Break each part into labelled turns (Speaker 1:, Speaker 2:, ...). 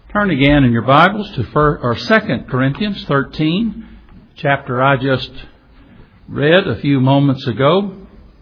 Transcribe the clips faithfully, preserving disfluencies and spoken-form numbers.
Speaker 1: Turn again in your Bibles to first, or Second Corinthians thirteen, chapter I just read a few moments ago.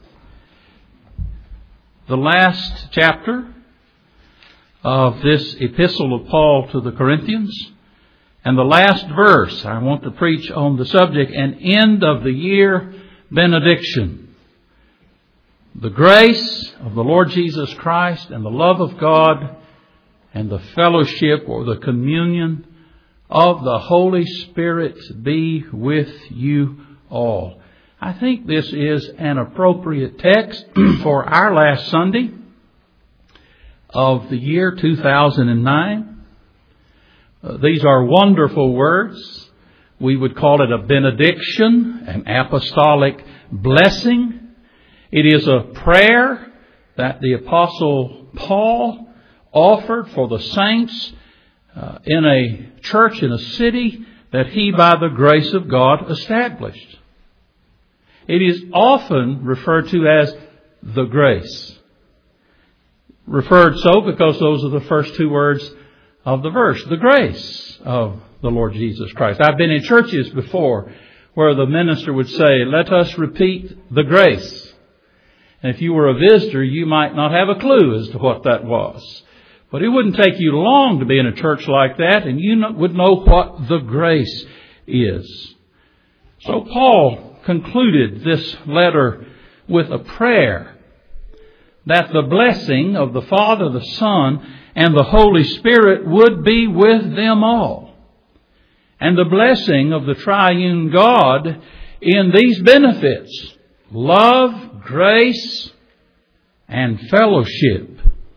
Speaker 1: The last chapter of this epistle of Paul to the Corinthians, and the last verse. I want to preach on the subject, an end of the year benediction. The grace of the Lord Jesus Christ and the love of God and the fellowship or the communion of the Holy Spirit be with you all. I think this is an appropriate text for our last Sunday of the year two thousand nine. Uh, these are wonderful words. We would call it a benediction, an apostolic blessing. It is a prayer that the Apostle Paul offered for the saints uh, in a church in a city that he, by the grace of God, established. It is often referred to as the grace. Referred so because those are the first two words of the verse, the grace of the Lord Jesus Christ. I've been in churches before where the minister would say, "Let us repeat the grace." And if you were a visitor, you might not have a clue as to what that was. But it wouldn't take you long to be in a church like that, and you would know what the grace is. So Paul concluded this letter with a prayer that the blessing of the Father, the Son, and the Holy Spirit would be with them all. And the blessing of the triune God in these benefits: love, grace, and fellowship.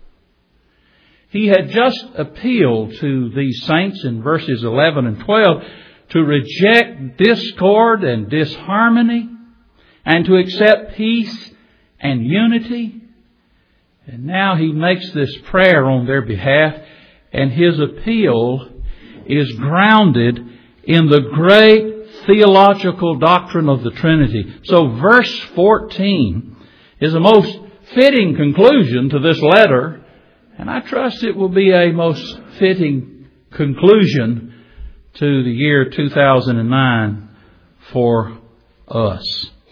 Speaker 1: He had just appealed to these saints in verses eleven and twelve to reject discord and disharmony and to accept peace and unity. And now he makes this prayer on their behalf, and his appeal is grounded in the great theological doctrine of the Trinity. So verse fourteen is a most fitting conclusion to this letter, and I trust it will be a most fitting conclusion to the year two thousand nine for us.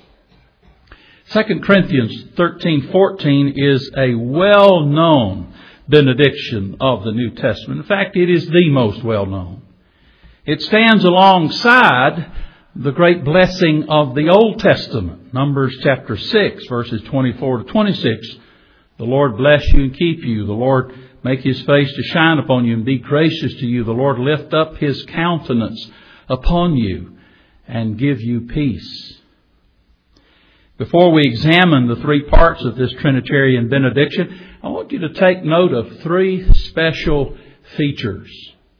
Speaker 1: Second Corinthians thirteen fourteen is a well-known benediction of the New Testament. In fact, it is the most well-known. It stands alongside the great blessing of the Old Testament. Numbers chapter six, verses twenty-four to twenty-six. The Lord bless you and keep you. The Lord make His face to shine upon you and be gracious to you. The Lord lift up His countenance upon you and give you peace. Before we examine the three parts of this Trinitarian benediction, I want you to take note of three special features.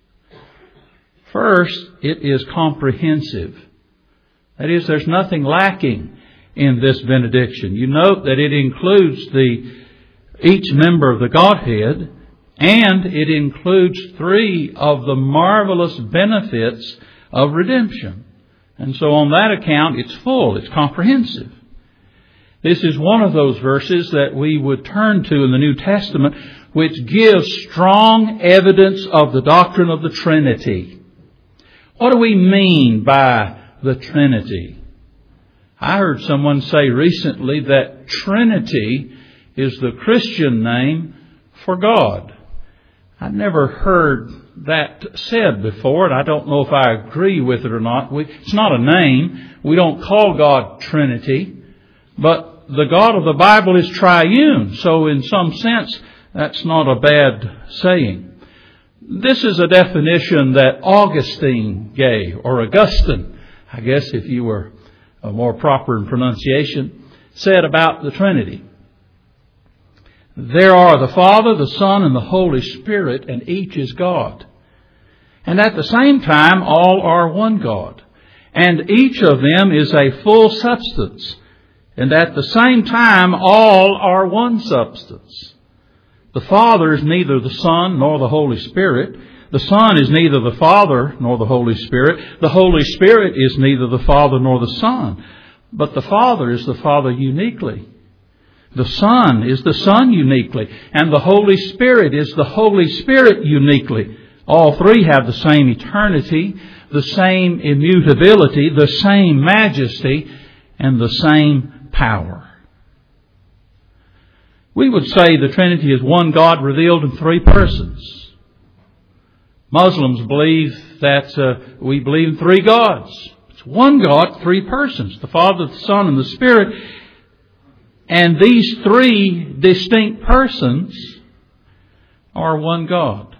Speaker 1: First, it is comprehensive. That is, there's nothing lacking in this benediction. You note that it includes the each member of the Godhead, and it includes three of the marvelous benefits of redemption. And so on that account, it's full, it's comprehensive. This is one of those verses that we would turn to in the New Testament, which gives strong evidence of the doctrine of the Trinity. What do we mean by the Trinity? I heard someone say recently that Trinity is the Christian name for God. I've never heard that said before, and I don't know if I agree with it or not. We, it's not a name. We don't call God Trinity, but the God of the Bible is triune. So in some sense, that's not a bad saying. This is a definition that Augustine gave, or Augustine, I guess if you were a more proper in pronunciation, said about the Trinity. There are the Father, the Son, and the Holy Spirit, and each is God. And at the same time, all are one God. And each of them is a full substance. And at the same time, all are one substance. The Father is neither the Son nor the Holy Spirit. The Son is neither the Father nor the Holy Spirit. The Holy Spirit is neither the Father nor the Son. But the Father is the Father uniquely. The Son is the Son uniquely. And the Holy Spirit is the Holy Spirit uniquely. All three have the same eternity, the same immutability, the same majesty, and the same power. We would say the Trinity is one God revealed in three persons. Muslims believe that uh, we believe in three gods. It's one God, three persons, the Father, the Son, and the Spirit. And these three distinct persons are one God.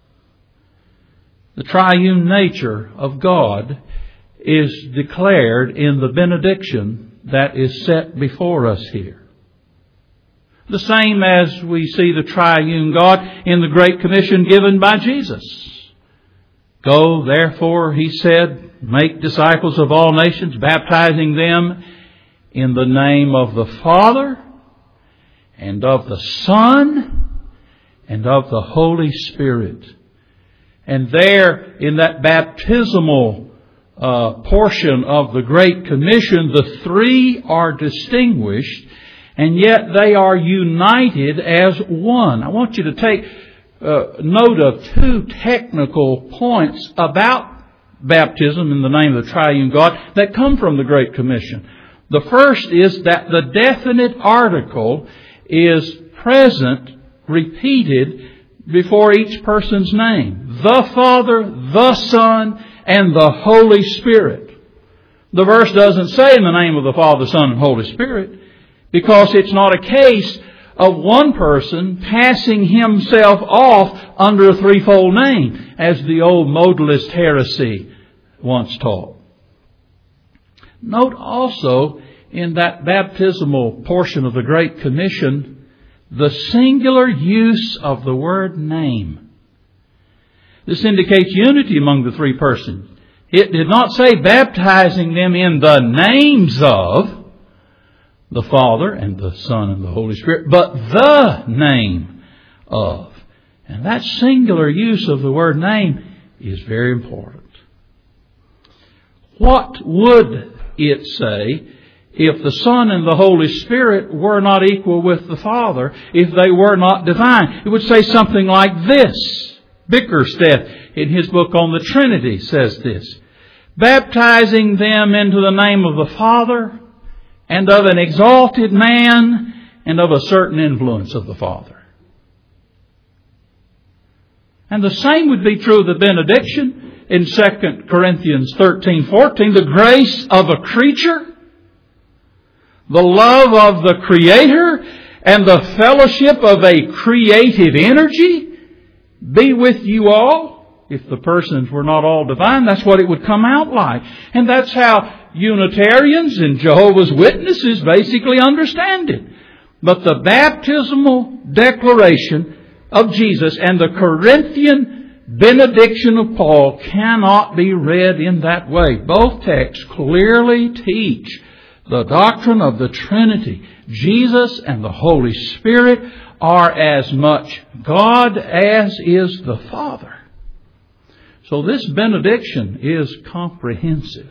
Speaker 1: The triune nature of God is declared in the benediction that is set before us here. The same as we see the triune God in the Great Commission given by Jesus. Go, therefore, he said, make disciples of all nations, baptizing them in the name of the Father, and of the Son, and of the Holy Spirit. And there, in that baptismal uh, portion of the Great Commission, the three are distinguished, and yet they are united as one. I want you to take uh, note of two technical points about baptism in the name of the triune God that come from the Great Commission. The first is that the definite article is present, repeated, before each person's name. The Father, the Son, and the Holy Spirit. The verse doesn't say in the name of the Father, Son, and Holy Spirit, because it's not a case of one person passing himself off under a threefold name, as the old modalist heresy once taught. Note also in that baptismal portion of the Great Commission the singular use of the word name. This indicates unity among the three persons. It did not say baptizing them in the names of the Father and the Son and the Holy Spirit, but the name of. And that singular use of the word name is very important. What would it say if the Son and the Holy Spirit were not equal with the Father, if they were not divine? It would say something like this. Bickersteth, in his book on the Trinity, says this: baptizing them into the name of the Father, and of an exalted man, and of a certain influence of the Father. And the same would be true of the benediction in Second Corinthians thirteen fourteen. The grace of a creature, the love of the Creator, and the fellowship of a creative energy be with you all. If the persons were not all divine, that's what it would come out like. And that's how Unitarians and Jehovah's Witnesses basically understand it. But the baptismal declaration of Jesus and the Corinthian benediction of Paul cannot be read in that way. Both texts clearly teach the doctrine of the Trinity. Jesus and the Holy Spirit are as much God as is the Father. So this benediction is comprehensive.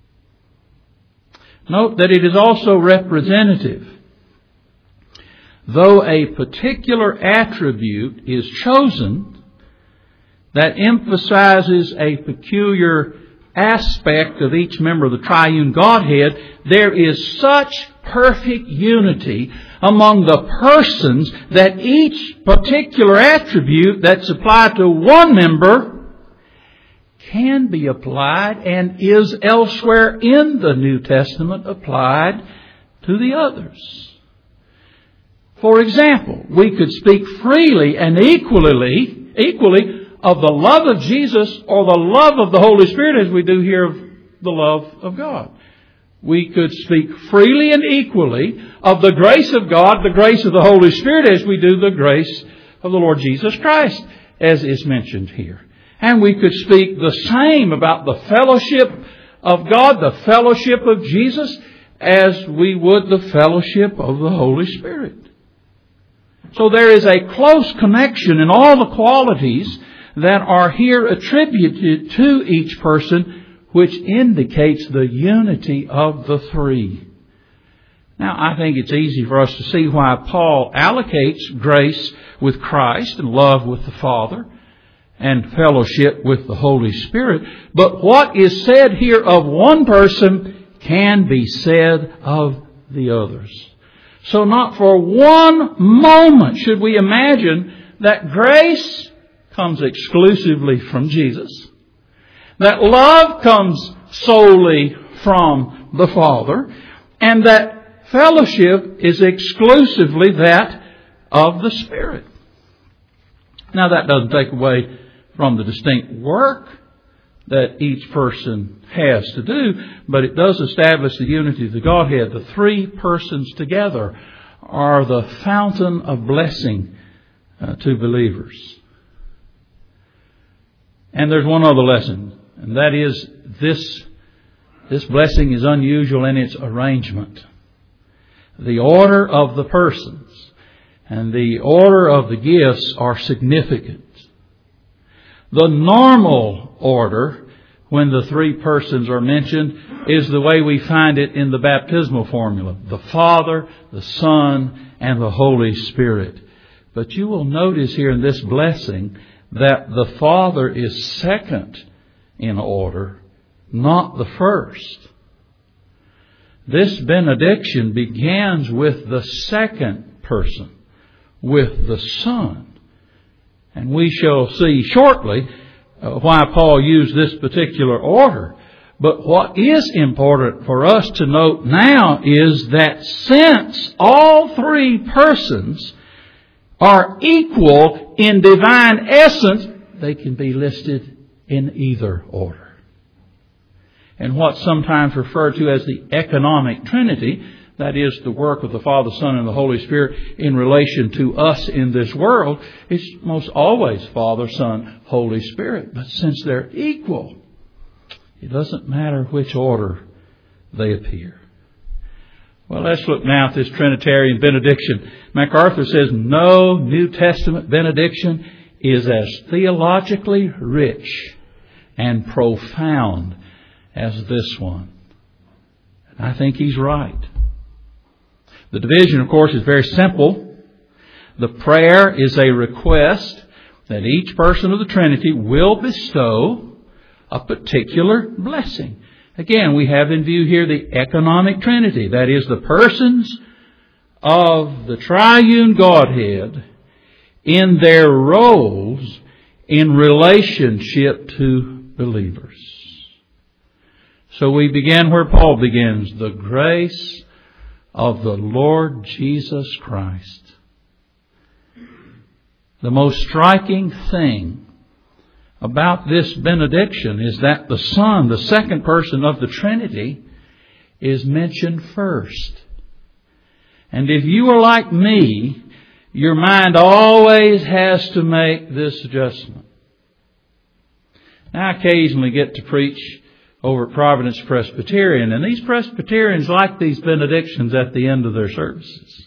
Speaker 1: Note that it is also representative. Though a particular attribute is chosen that emphasizes a peculiar aspect of each member of the triune Godhead, there is such perfect unity among the persons that each particular attribute that's applied to one member can be applied and is elsewhere in the New Testament applied to the others. For example, we could speak freely and equally, equally of the love of Jesus or the love of the Holy Spirit as we do here of the love of God. We could speak freely and equally of the grace of God, the grace of the Holy Spirit, as we do the grace of the Lord Jesus Christ, as is mentioned here. And we could speak the same about the fellowship of God, the fellowship of Jesus, as we would the fellowship of the Holy Spirit. So there is a close connection in all the qualities that are here attributed to each person, which indicates the unity of the three. Now, I think it's easy for us to see why Paul allocates grace with Christ and love with the Father, and fellowship with the Holy Spirit. But what is said here of one person can be said of the others. So not for one moment should we imagine that grace comes exclusively from Jesus, that love comes solely from the Father, and that fellowship is exclusively that of the Spirit. Now that doesn't take away from the distinct work that each person has to do, but it does establish the unity of the Godhead. The three persons together are the fountain of blessing uh, to believers. And there's one other lesson, and that is this, this blessing is unusual in its arrangement. The order of the persons and the order of the gifts are significant. The normal order, when the three persons are mentioned, is the way we find it in the baptismal formula. The Father, the Son, and the Holy Spirit. But you will notice here in this blessing that the Father is second in order, not the first. This benediction begins with the second person, with the Son. And we shall see shortly uh, why Paul used this particular order. But what is important for us to note now is that since all three persons are equal in divine essence, they can be listed in either order. And what's sometimes referred to as the economic Trinity, that is the work of the Father, Son, and the Holy Spirit in relation to us in this world, is most always Father, Son, Holy Spirit. But since they're equal, it doesn't matter which order they appear. Well, let's look now at this Trinitarian benediction. MacArthur says no New Testament benediction is as theologically rich and profound as this one. And I think he's right. The division, of course, is very simple. The prayer is a request that each person of the Trinity will bestow a particular blessing. Again, we have in view here the economic Trinity. That is, the persons of the triune Godhead in their roles in relationship to believers. So we begin where Paul begins, the grace of the Lord Jesus Christ. The most striking thing about this benediction is that the Son, the second person of the Trinity, is mentioned first. And if you are like me, your mind always has to make this adjustment. Now, I occasionally get to preach over at Providence Presbyterian, and these Presbyterians like these benedictions at the end of their services.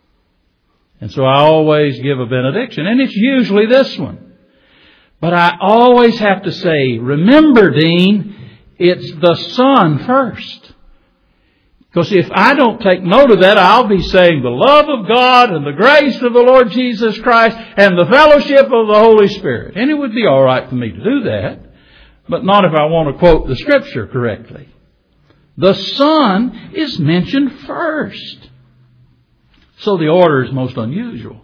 Speaker 1: And so I always give a benediction, and it's usually this one. But I always have to say, remember, Dean, it's the Son first. Because if I don't take note of that, I'll be saying the love of God and the grace of the Lord Jesus Christ and the fellowship of the Holy Spirit. And it would be all right for me to do that. But not if I want to quote the Scripture correctly. The Son is mentioned first. So the order is most unusual.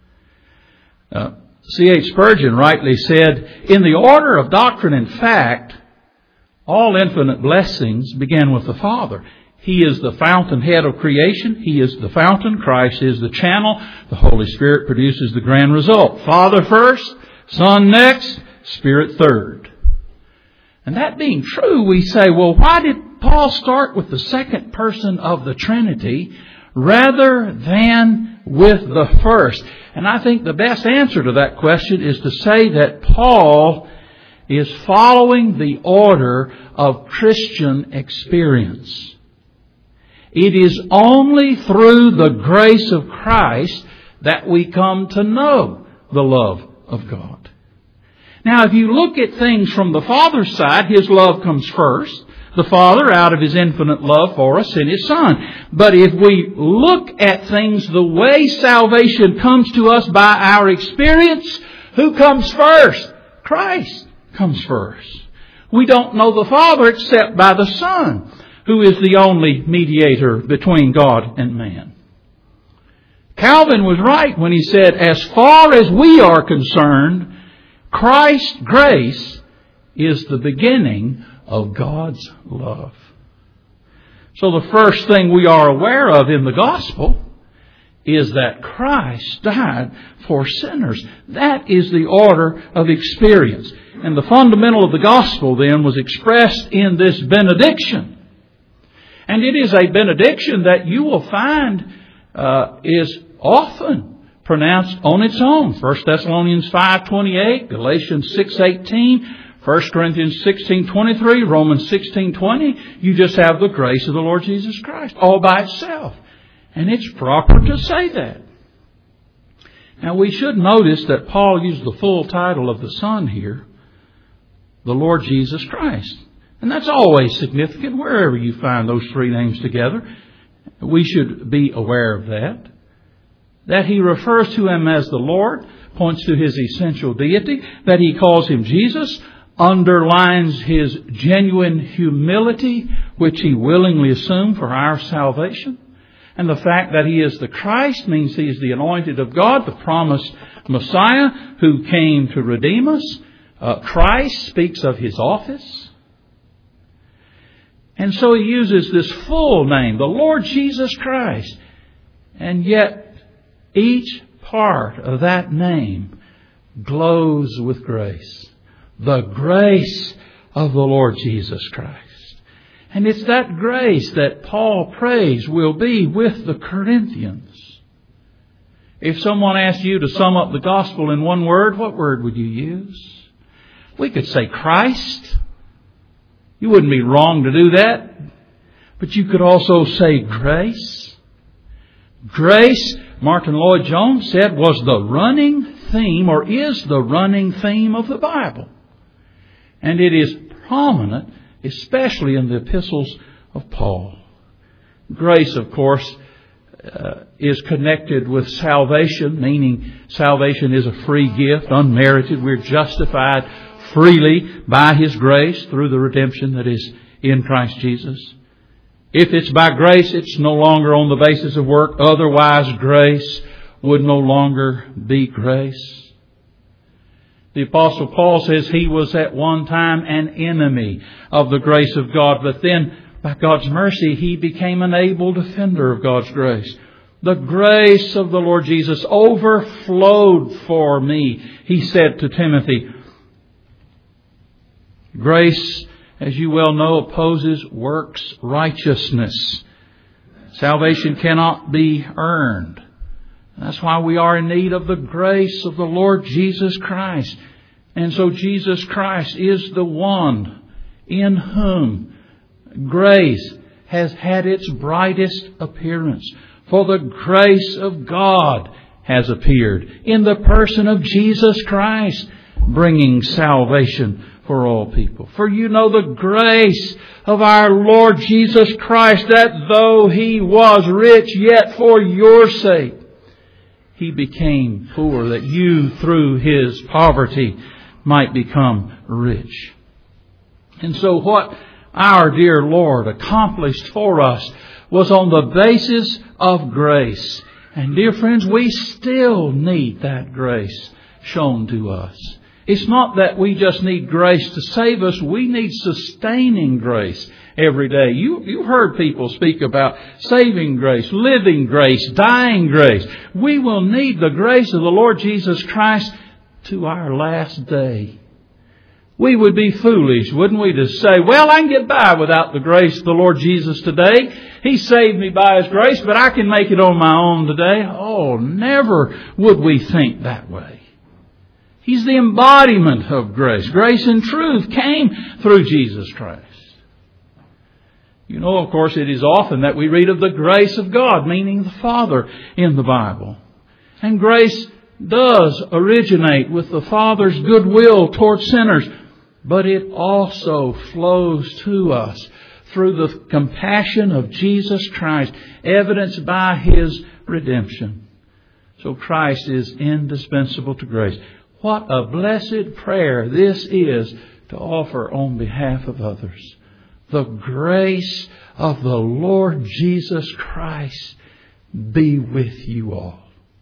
Speaker 1: Uh, C H Spurgeon rightly said, in the order of doctrine and fact, all infinite blessings begin with the Father. He is the fountainhead of creation. He is the fountain. Christ is the channel. The Holy Spirit produces the grand result. Father first, Son next, Spirit third. And that being true, we say, well, why did Paul start with the second person of the Trinity rather than with the first? And I think the best answer to that question is to say that Paul is following the order of Christian experience. It is only through the grace of Christ that we come to know the love of God. Now, if you look at things from the Father's side, His love comes first. The Father, out of His infinite love for us, sent His Son. But if we look at things the way salvation comes to us by our experience, who comes first? Christ comes first. We don't know the Father except by the Son, who is the only mediator between God and man. Calvin was right when he said, as far as we are concerned, Christ's grace is the beginning of God's love. So the first thing we are aware of in the gospel is that Christ died for sinners. That is the order of experience. And the fundamental of the gospel then was expressed in this benediction. And it is a benediction that you will find uh, is often pronounced on its own. First Thessalonians five twenty-eight, Galatians six eighteen, First Corinthians sixteen twenty-three, Romans sixteen twenty. You just have the grace of the Lord Jesus Christ all by itself. And it's proper to say that. Now we should notice that Paul used the full title of the Son here, the Lord Jesus Christ. And that's always significant wherever you find those three names together. We should be aware of that. That he refers to Him as the Lord points to His essential deity. That he calls Him Jesus underlines His genuine humility, which He willingly assumed for our salvation. And the fact that He is the Christ means He is the anointed of God, the promised Messiah who came to redeem us. Uh, Christ speaks of His office. And so He uses this full name, the Lord Jesus Christ. And yet each part of that name glows with grace. The grace of the Lord Jesus Christ. And it's that grace that Paul prays will be with the Corinthians. If someone asked you to sum up the gospel in one word, what word would you use? We could say Christ. You wouldn't be wrong to do that. But you could also say grace. Grace, Martin Lloyd-Jones said, was the running theme, or is the running theme of the Bible. And it is prominent, especially in the epistles of Paul. Grace, of course, uh, is connected with salvation, meaning salvation is a free gift, unmerited. We're justified freely by His grace through the redemption that is in Christ Jesus. If it's by grace, it's no longer on the basis of work. Otherwise, grace would no longer be grace. The Apostle Paul says he was at one time an enemy of the grace of God, but then by God's mercy he became an able defender of God's grace. The grace of the Lord Jesus overflowed for me, he said to Timothy. Grace, as you well know, opposes works righteousness. Salvation cannot be earned. That's why we are in need of the grace of the Lord Jesus Christ. And so Jesus Christ is the one in whom grace has had its brightest appearance. For the grace of God has appeared in the person of Jesus Christ, bringing salvation for all people. For you know the grace of our Lord Jesus Christ, that though He was rich, yet for your sake He became poor, that you through His poverty might become rich. And so what our dear Lord accomplished for us was on the basis of grace. And dear friends, we still need that grace shown to us. It's not that we just need grace to save us. We need sustaining grace every day. You, you heard people speak about saving grace, living grace, dying grace. We will need the grace of the Lord Jesus Christ to our last day. We would be foolish, wouldn't we, to say, well, I can get by without the grace of the Lord Jesus today. He saved me by His grace, but I can make it on my own today. Oh, never would we think that way. He's the embodiment of grace. Grace and truth came through Jesus Christ. You know, of course, it is often that we read of the grace of God, meaning the Father, in the Bible. And grace does originate with the Father's goodwill towards sinners, but it also flows to us through the compassion of Jesus Christ, evidenced by His redemption. So Christ is indispensable to grace. What a blessed prayer this is to offer on behalf of others. The grace of the Lord Jesus Christ be with you all.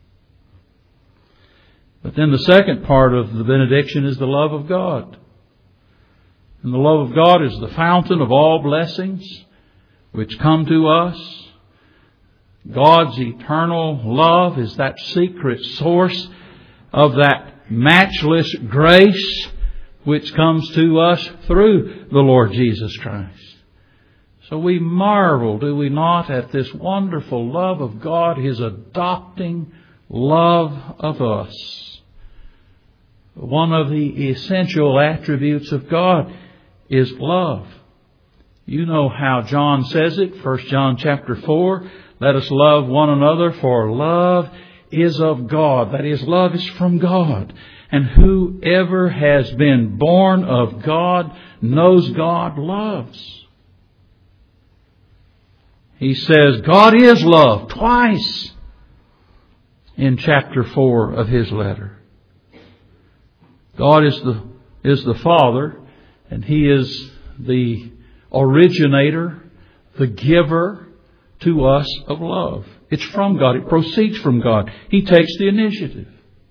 Speaker 1: But then the second part of the benediction is the love of God. And the love of God is the fountain of all blessings which come to us. God's eternal love is that secret source of that matchless grace which comes to us through the Lord Jesus Christ. So we marvel, do we not, at this wonderful love of God, His adopting love of us. One of the essential attributes of God is love. You know how John says it, First John chapter four. Let us love one another, for love is of God. That is, love is from God. And whoever has been born of God knows God loves. He says God is love twice in chapter four of his letter. God is the, is the Father, and He is the originator, the giver to us of love. It's from God. It proceeds from God. He takes the initiative.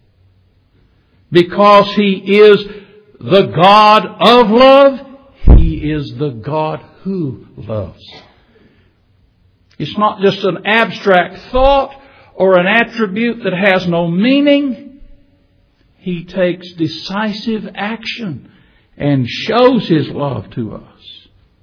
Speaker 1: Because He is the God of love, He is the God who loves. It's not just an abstract thought or an attribute that has no meaning. He takes decisive action and shows His love to us.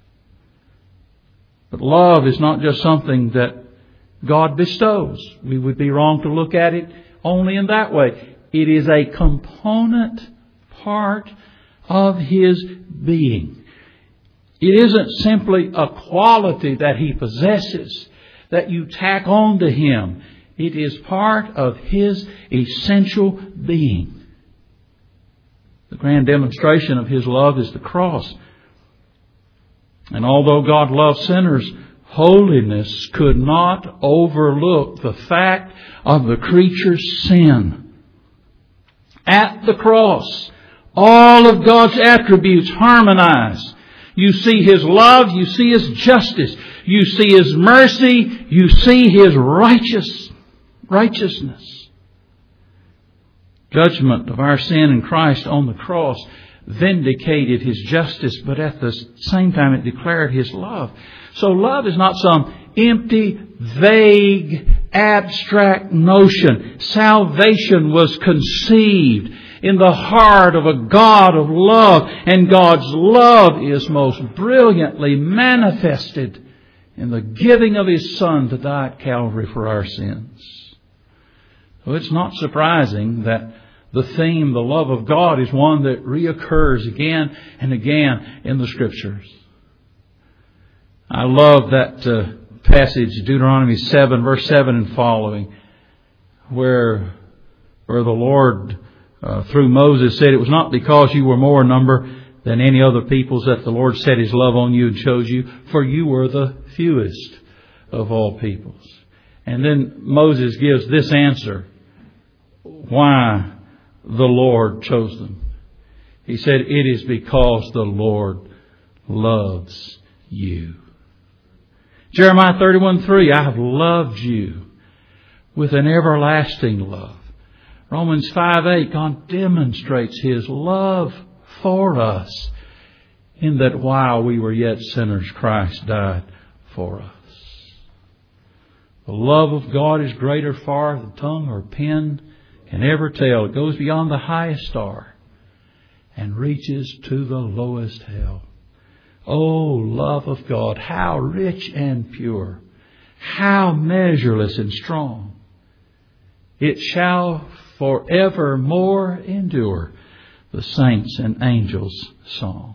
Speaker 1: But love is not just something that God bestows. We would be wrong to look at it only in that way. It is a component part of His being. It isn't simply a quality that He possesses that you tack on to Him. It is part of His essential being. The grand demonstration of His love is the cross. And although God loves sinners, holiness could not overlook the fact of the creature's sin. At the cross, all of God's attributes harmonize. You see His love, you see His justice, you see His mercy, you see His righteous righteousness. Judgment of our sin in Christ on the cross vindicated His justice, but at the same time it declared His love. So love is not some empty, vague, abstract notion. Salvation was conceived in the heart of a God of love, and God's love is most brilliantly manifested in the giving of His Son to die at Calvary for our sins. So it's not surprising that the theme, the love of God, is one that reoccurs again and again in the Scriptures. I love that uh, passage, Deuteronomy seven, verse seven and following, where, where the Lord, uh, through Moses, said, "It was not because you were more in number than any other peoples that the Lord set His love on you and chose you, for you were the fewest of all peoples." And then Moses gives this answer, why the Lord chose them. He said, "It is because the Lord loves you." Jeremiah thirty-one three, "I have loved you with an everlasting love." Romans five eight, God demonstrates His love for us in that while we were yet sinners, Christ died for us. The love of God is greater far than tongue or pen can ever tell. It goes beyond the highest star and reaches to the lowest hell. Oh, love of God, how rich and pure, how measureless and strong. It shall forevermore endure, the saints and angels' song.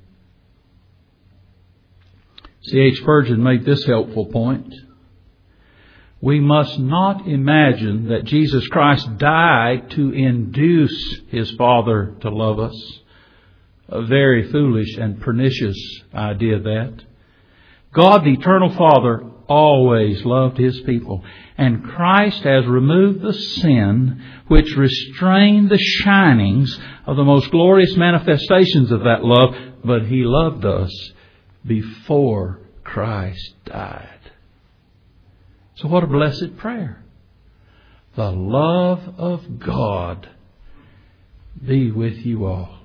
Speaker 1: C H Spurgeon made this helpful point. We must not imagine that Jesus Christ died to induce His Father to love us. A very foolish and pernicious idea that. God, the Eternal Father, always loved His people. And Christ has removed the sin which restrained the shinings of the most glorious manifestations of that love. But He loved us before Christ died. So what a blessed prayer. The love of God be with you all.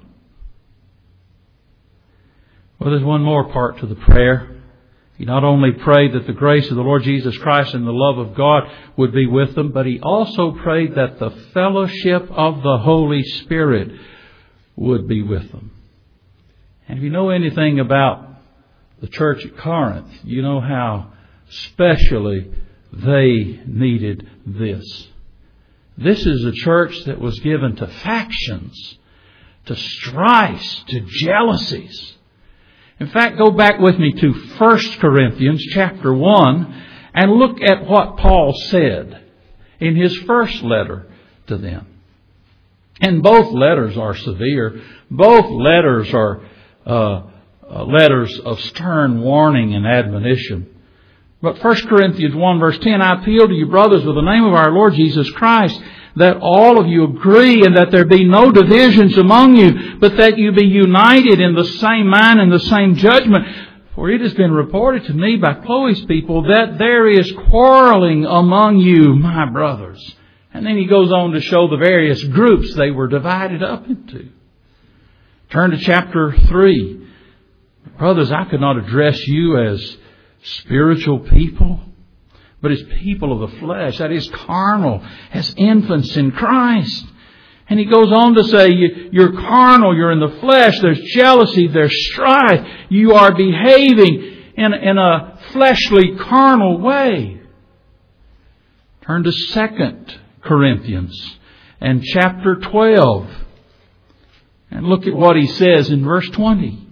Speaker 1: Well, there's one more part to the prayer. He not only prayed that the grace of the Lord Jesus Christ and the love of God would be with them, but he also prayed that the fellowship of the Holy Spirit would be with them. And if you know anything about the church at Corinth, you know how specially they needed this. This is a church that was given to factions, to strifes, to jealousies. In fact, go back with me to First Corinthians chapter one and look at what Paul said in his first letter to them. And both letters are severe. Both letters are uh, uh, letters of stern warning and admonition. But First Corinthians one verse ten, I appeal to you, brothers, with the name of our Lord Jesus Christ, that all of you agree and that there be no divisions among you, but that you be united in the same mind and the same judgment. For it has been reported to me by Chloe's people that there is quarreling among you, my brothers. And then he goes on to show the various groups they were divided up into. Turn to chapter three. Brothers, I could not address you as spiritual people, but as people of the flesh, that is carnal, as infants in Christ. And he goes on to say, you're carnal, you're in the flesh, there's jealousy, there's strife, you are behaving in, in a fleshly, carnal way. Turn to Second Corinthians and chapter twelve and look at what he says in verse twenty.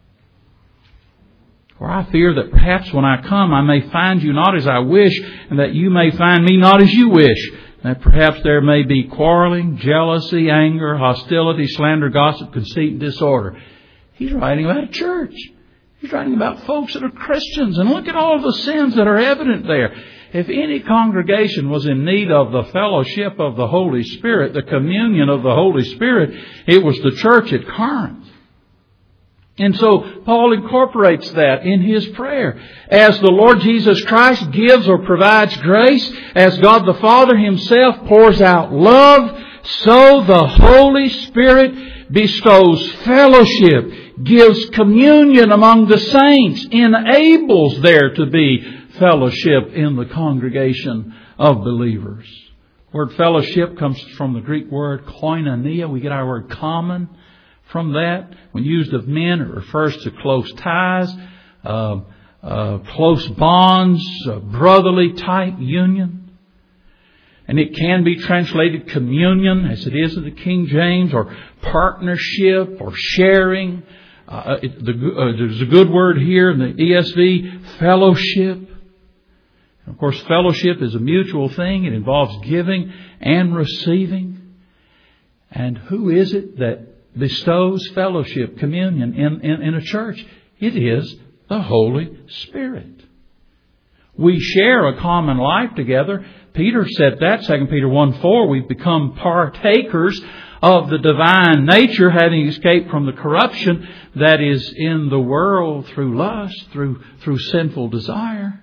Speaker 1: For I fear that perhaps when I come I may find you not as I wish, and that you may find me not as you wish. That perhaps there may be quarreling, jealousy, anger, hostility, slander, gossip, conceit, and disorder. He's writing about a church. He's writing about folks that are Christians. And look at all the sins that are evident there. If any congregation was in need of the fellowship of the Holy Spirit, the communion of the Holy Spirit, it was the church at Corinth. And so Paul incorporates that in his prayer. As the Lord Jesus Christ gives or provides grace, as God the Father Himself pours out love, so the Holy Spirit bestows fellowship, gives communion among the saints, enables there to be fellowship in the congregation of believers. The word fellowship comes from the Greek word koinonia. We get our word common from that. When used of men, it refers to close ties, uh, uh, close bonds, uh, brotherly type union. And it can be translated communion, as it is in the King James, or partnership, or sharing. Uh, it, the, uh, there's a good word here in the E S V, fellowship. And of course, fellowship is a mutual thing. It involves giving and receiving. And who is it that bestows fellowship, communion in, in, in a church? It is the Holy Spirit. We share a common life together. Peter said that, Second Peter one four, we've become partakers of the divine nature, having escaped from the corruption that is in the world through lust, through, through sinful desire.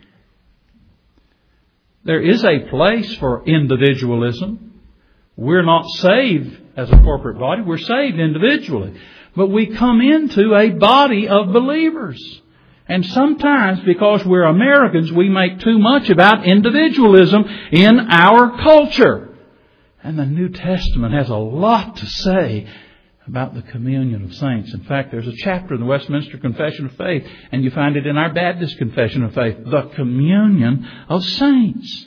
Speaker 1: There is a place for individualism. We're not saved as a corporate body. We're saved individually. But we come into a body of believers. And sometimes, because we're Americans, we make too much about individualism in our culture. And the New Testament has a lot to say about the communion of saints. In fact, there's a chapter in the Westminster Confession of Faith, and you find it in our Baptist Confession of Faith, the communion of saints.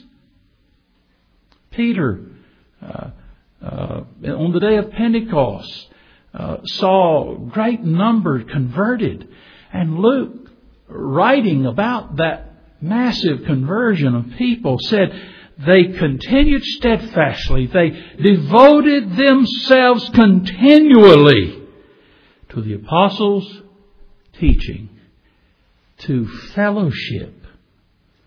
Speaker 1: Peter, uh, uh, on the day of Pentecost, uh, saw great numbers converted. And Luke, writing about that massive conversion of people, said they continued steadfastly. They devoted themselves continually to the apostles' teaching, to fellowship,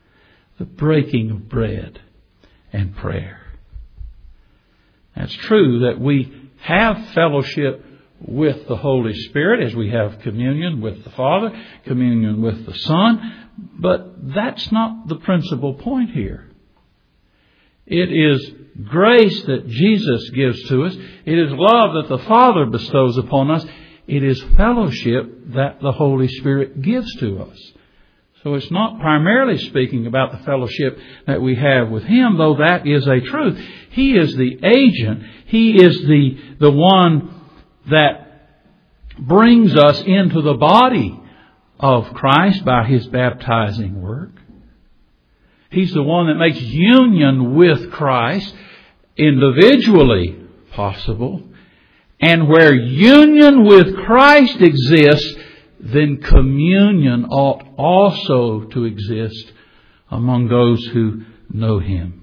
Speaker 1: the breaking of bread and prayer. It's true that we have fellowship with the Holy Spirit as we have communion with the Father, communion with the Son, but that's not the principal point here. It is grace that Jesus gives to us. It is love that the Father bestows upon us. It is fellowship that the Holy Spirit gives to us. So it's not primarily speaking about the fellowship that we have with Him, though that is a truth. He is the agent. He is the, the one that brings us into the body of Christ by His baptizing work. He's the one that makes union with Christ individually possible. And where union with Christ exists, then communion ought also to exist among those who know Him.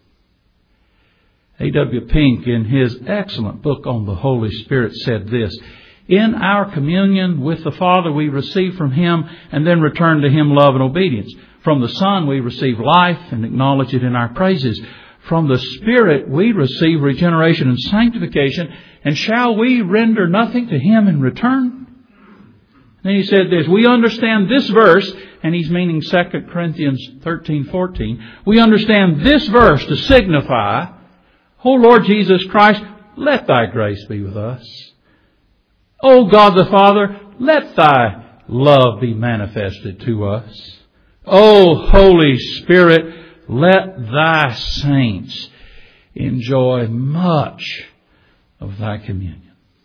Speaker 1: A W Pink, in his excellent book on the Holy Spirit, said this: in our communion with the Father, we receive from Him and then return to Him love and obedience. From the Son, we receive life and acknowledge it in our praises. From the Spirit, we receive regeneration and sanctification. And shall we render nothing to Him in return? Then he said this: we understand this verse, and he's meaning Second Corinthians thirteen fourteen. We understand this verse to signify, O Lord Jesus Christ, let Thy grace be with us. O God the Father, let Thy love be manifested to us. O Holy Spirit, let Thy saints enjoy much of Thy communion.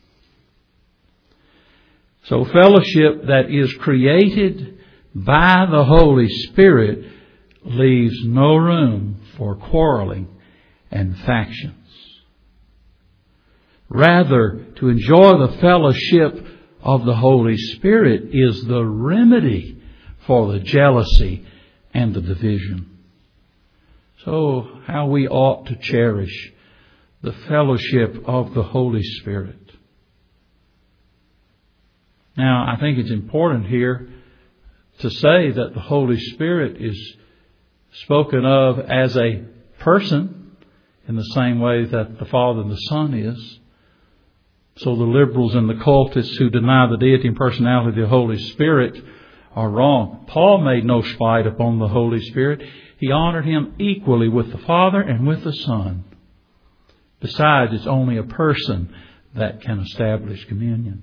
Speaker 1: So fellowship that is created by the Holy Spirit leaves no room for quarreling and factions. Rather, to enjoy the fellowship of the Holy Spirit is the remedy for the jealousy and the division. So, how we ought to cherish the fellowship of the Holy Spirit. Now, I think it's important here to say that the Holy Spirit is spoken of as a person in the same way that the Father and the Son is. So the liberals and the cultists who deny the deity and personality of the Holy Spirit are wrong. Paul made no slight upon the Holy Spirit. He honored Him equally with the Father and with the Son. Besides, it's only a person that can establish communion.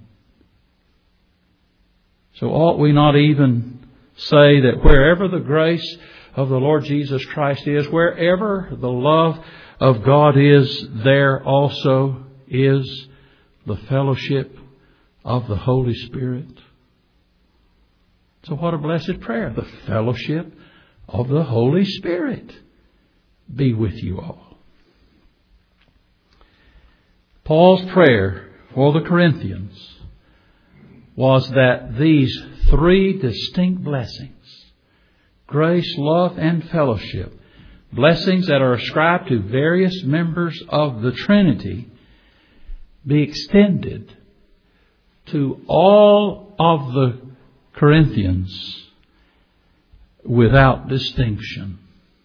Speaker 1: So ought we not even say that wherever the grace of the Lord Jesus Christ is, wherever the love of God is, there also is the fellowship of the Holy Spirit. So what a blessed prayer. The fellowship of the Holy Spirit be with you all. Paul's prayer for the Corinthians was that these three distinct blessings, grace, love, and fellowship, blessings that are ascribed to various members of the Trinity, be extended to all of the Corinthians without distinction.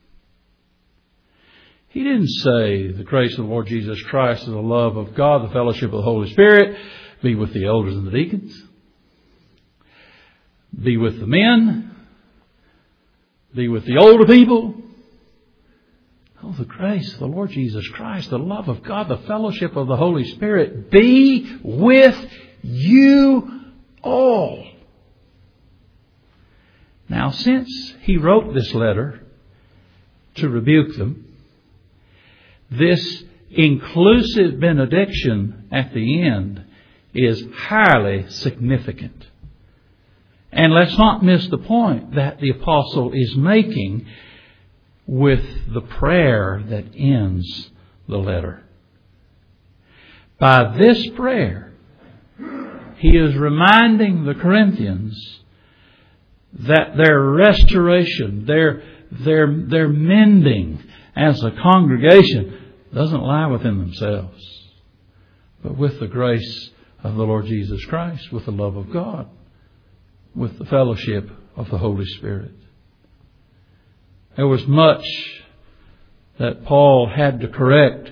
Speaker 1: He didn't say the grace of the Lord Jesus Christ and the love of God, the fellowship of the Holy Spirit, be with the elders and the deacons, be with the men, be with the older people. Oh, the grace of the Lord Jesus Christ, the love of God, the fellowship of the Holy Spirit be with you all. Now, since he wrote this letter to rebuke them, this inclusive benediction at the end is highly significant. And let's not miss the point that the apostle is making with the prayer that ends the letter. By this prayer, he is reminding the Corinthians that their restoration, their, their, their mending as a congregation doesn't lie within themselves, but with the grace of the Lord Jesus Christ, with the love of God, with the fellowship of the Holy Spirit. There was much that Paul had to correct,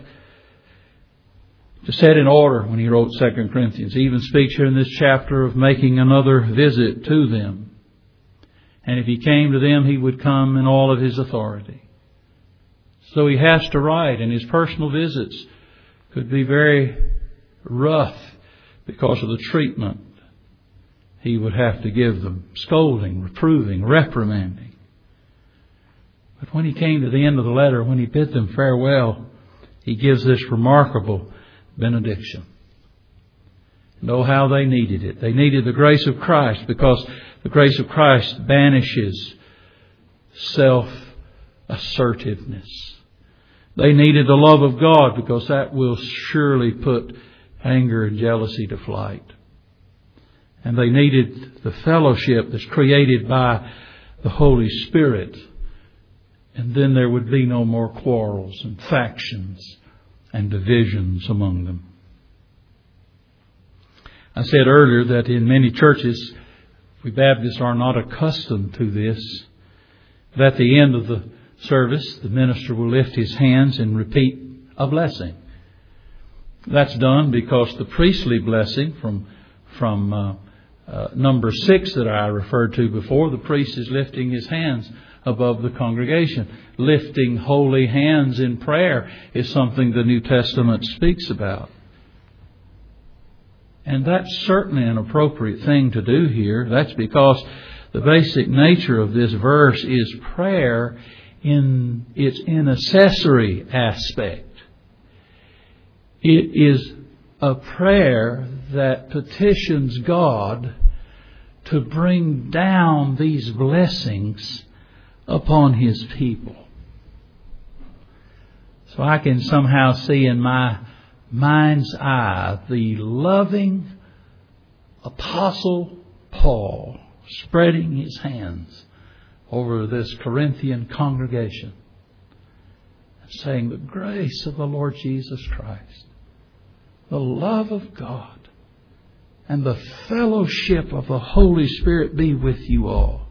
Speaker 1: to set in order when he wrote Second Corinthians. He even speaks here in this chapter of making another visit to them. And if he came to them, he would come in all of his authority. So he has to write, and his personal visits could be very rough because of the treatment he would have to give them. Scolding, reproving, reprimanding. But when he came to the end of the letter, when he bid them farewell, he gives this remarkable benediction. And oh, how they needed it. They needed the grace of Christ, because the grace of Christ banishes self-assertiveness. They needed the love of God, because that will surely put anger and jealousy to flight. And they needed the fellowship that's created by the Holy Spirit. And then there would be no more quarrels and factions and divisions among them. I said earlier that in many churches, we Baptists are not accustomed to this, that at the end of the service, the minister will lift his hands and repeat a blessing. That's done because the priestly blessing from, from uh, uh, number six that I referred to before, the priest is lifting his hands above the congregation. Lifting holy hands in prayer is something the New Testament speaks about. And that's certainly an appropriate thing to do here. That's because the basic nature of this verse is prayer in its intercessory aspect. It is a prayer that petitions God to bring down these blessings upon His people. So I can somehow see in my mind's eye the loving Apostle Paul spreading his hands over this Corinthian congregation and saying, the grace of the Lord Jesus Christ, the love of God, and the fellowship of the Holy Spirit be with you all.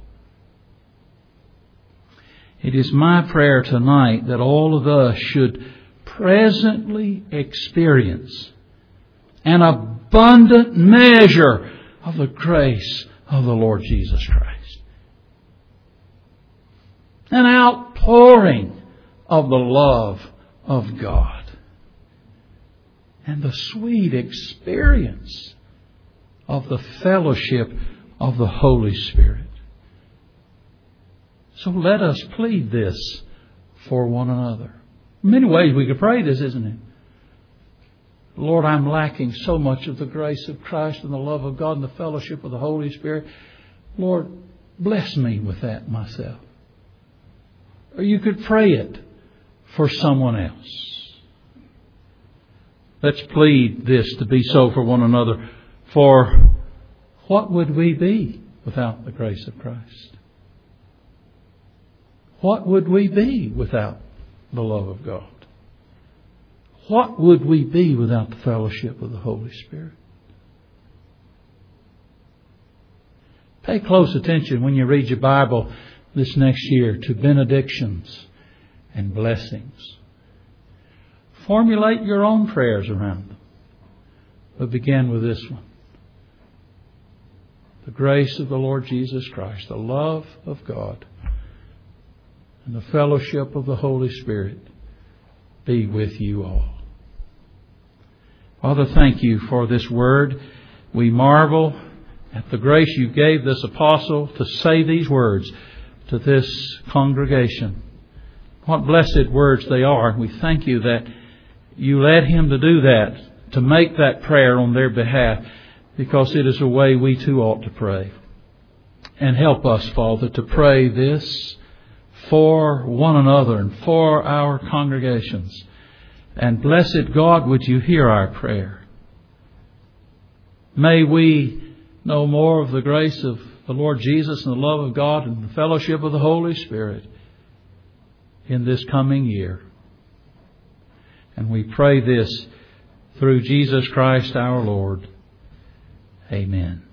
Speaker 1: It is my prayer tonight that all of us should presently experience an abundant measure of the grace of the Lord Jesus Christ. An outpouring of the love of God. And the sweet experience of the fellowship of the Holy Spirit. So let us plead this for one another. In many ways we could pray this, isn't it? Lord, I'm lacking so much of the grace of Christ and the love of God and the fellowship of the Holy Spirit. Lord, bless me with that myself. Or you could pray it for someone else. Let's plead this to be so for one another. For what would we be without the grace of Christ? What would we be without the love of God? What would we be without the fellowship of the Holy Spirit? Pay close attention when you read your Bible this next year to benedictions and blessings. Formulate your own prayers around them. But begin with this one. The grace of the Lord Jesus Christ, the love of God, and the fellowship of the Holy Spirit be with you all. Father, thank you for this word. We marvel at the grace you gave this apostle to say these words to this congregation. What blessed words they are. We thank you that you led him to do that, to make that prayer on their behalf, because it is a way we too ought to pray. And help us, Father, to pray this for one another and for our congregations. And blessed God, would you hear our prayer? May we know more of the grace of the Lord Jesus and the love of God and the fellowship of the Holy Spirit in this coming year. And we pray this through Jesus Christ our Lord. Amen.